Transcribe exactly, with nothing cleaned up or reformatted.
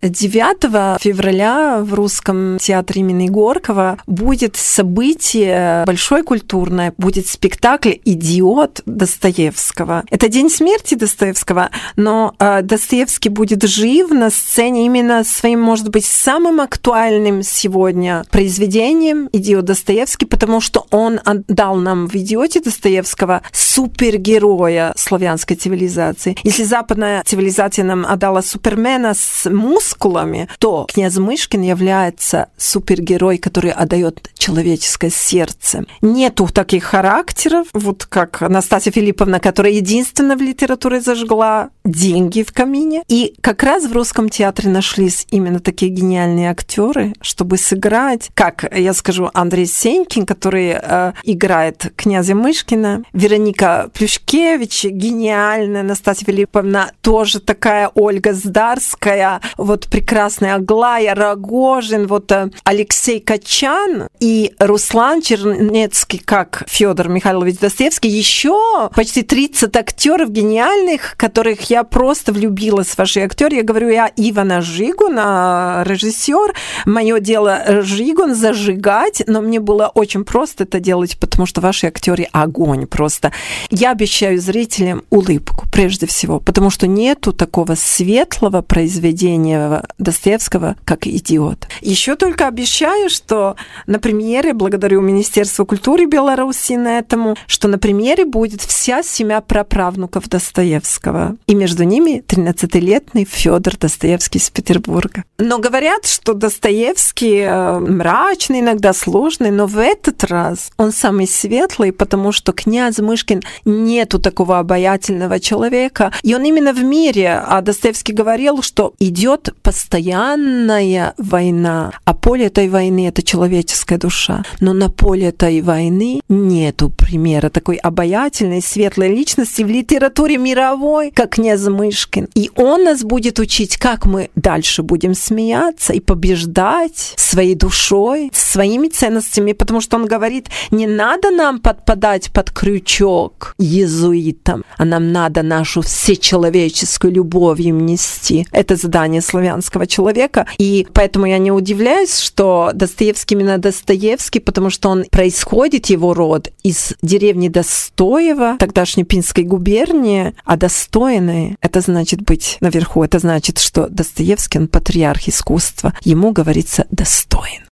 девятого февраля в Русском театре имени Горького будет событие большое культурное, будет спектакль «Идиот» Достоевского. Это день смерти Достоевского, но Достоевский будет жив на сцене именно своим, может быть, самым актуальным сегодня произведением «Идиот Достоевский», потому что он отдал нам в «Идиоте» Достоевского супергероя славянской цивилизации. Если западная цивилизация нам отдала супермена с мускулами, то князь Мышкин является супергерой, который отдает человеческое сердце. Нету таких характеров, вот как Настасья Филипповна, которая единственная в литературе зажгла деньги в камине. И как раз в Русском театре нашлись именно такие гениальные актеры, чтобы сыграть, как я скажу, Андрей Сенькин, который э, играет князя Мышкина, Вероника Плюшкевич, гениальная, Настасья Филипповна, тоже такая, Ольга Здарская, вот прекрасная Аглая, Рогожин, вот э, Алексей Качан и Руслан Чернецкий, как Федор Михайлович Достоевский, еще почти тридцать актеров гениальных, которых я просто влюбилась в ваши актеры. Я говорю, я Ивана Жигуна, режиссер. Мое дело Жигун зажигать, но мне было очень просто это делать, потому что ваши актеры огонь просто. Я обещаю зрителям улыбку, прежде всего, потому что нету такого светлого произведения Достоевского, как «Идиот». Еще только обещаю, что на премьере, благодарю Министерству культуры Беларуси на этому, что на премьере будет вся семья праправнуков Достоевского. И между ними тринадцатилетний Федор Достоевский из Петербурга. Но говорят, что Достоевский э, мрачный, иногда сложный, но в этот раз он самый светлый, потому что князь Мышкин нету такого обаятельного человека. И он именно в мире, а Достоевский говорил, что идет постоянная война, а поле этой войны — это человеческая душа. Но на поле этой войны нету примера такой обаятельной, светлой личности в литературе мировой, как князь Мышкин. И он нас будет учить, как мы дальше будем смеяться и побеждать своей душой, своими ценностями, потому что он говорит, не надо нам подпадать под крючок иезуитам, а нам надо нашу всечеловеческую любовь им нести. Это задание славянского человека, и поэтому я не удивляюсь, что Достоевский именно Достоевский, потому что он происходит, его род, из деревни Достоево, тогдашней Пинской губернии, а достойный — это значит быть наверху, это значит, что Достоевский, он патриарх искусства, ему говорится достоин.